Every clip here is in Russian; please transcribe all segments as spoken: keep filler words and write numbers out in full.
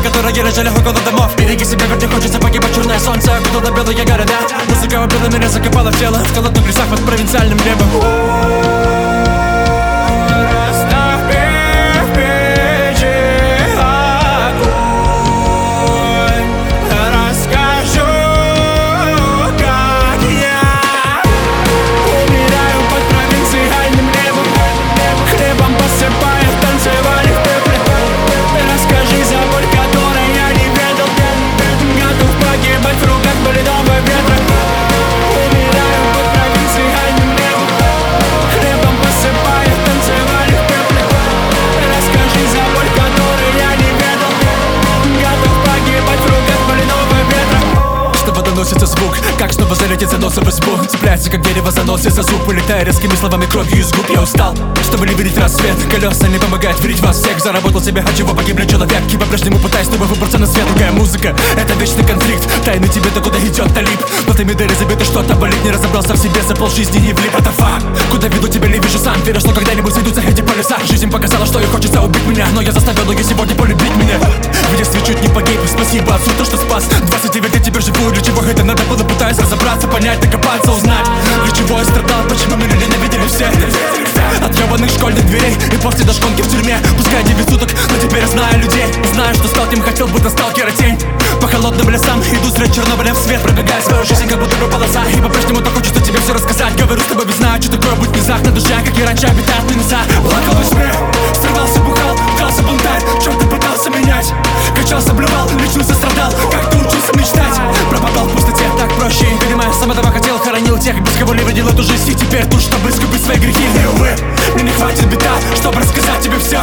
которые лежали около домов. Береги себя, ведь не хочется погибать. Черное солнце, куда-то белые города. Музыка убила меня, закопала в тело. В холодных лесах под провинциальным небом. Доносится звук, как снова залетит за носом в избу. Цепляется, как дерево за нос и за зуб. Вылетая резкими словами кровью из губ. Я устал, чтобы не видеть рассвет. Колеса не помогают верить вас всех. Заработал себе, от чего погибли человеки. По-прежнему пытаюсь снова выбраться на свет. Другая музыка, это вечный конфликт. Тайны тебе, да куда идет талиб. Но ты медали забиты, что-то болит. Не разобрался в себе, за полжизни не влип. Это факт, куда веду тебя, не вижу сам. Верю, что когда-нибудь сойдутся эти полюса. Жизнь показала, что ей хочется убить меня. Но я заставил ее сегодня полюбить меня. В детстве чуть не погиб, спасибо отцу, то, что спас. двадцать девять лет теперь живу, для чего это надо было, пытаюсь разобраться, понять, докопаться, узнать, для чего я страдал, почему меня ненавидели все. От ебаных школьных дверей и после дошконки в тюрьме. Пускай девять суток, но теперь я знаю людей. Знаю, что стал кем хотел, будто сталкера тень. По холодным лесам иду средь Чернобыля в свет. Пробегая свою жизнь, как будто бы полоса. И по-прежнему так хочется тебе все рассказать. Говорю с тобой без знаю, что такое быть низах на душе. Как и раньше обитают минуса. Плакал во сне, срывался, бухал, дрался бунтарь. Чем ты пытался менять? Качался, блювал, лечился, страдал. Как ты учился мечтать? Пропадал в пустоте, так проще. Понимаю, сам этого хотел, хоронил тех, без кого не видел эту жизнь. И теперь тут, чтобы искупить свои грехи. И увы, мне не хватит бита, чтобы рассказать тебе все.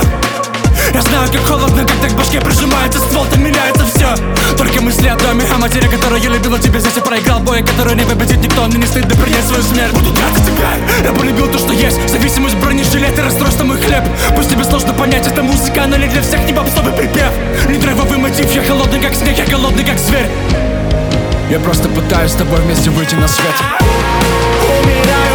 Я знаю, как холодно, когда к башке прижимается ствол, там меняется все. Только мысли о доме, о матери, которую я любила тебе. Здесь я проиграл бой, который не победит никто. Мне не стыдно принять свою смерть. Буду драться тебя, я полюбил то, что есть. Зависимость, бронежилет и расстройство мой хлеб. Пусть тебе сложно понять, это музыка, она не для всех, не попсовый припев. Не драйвовый мотив, я холодный как снег, я голодный как зверь. Я просто пытаюсь с тобой вместе выйти на свет. Умираю.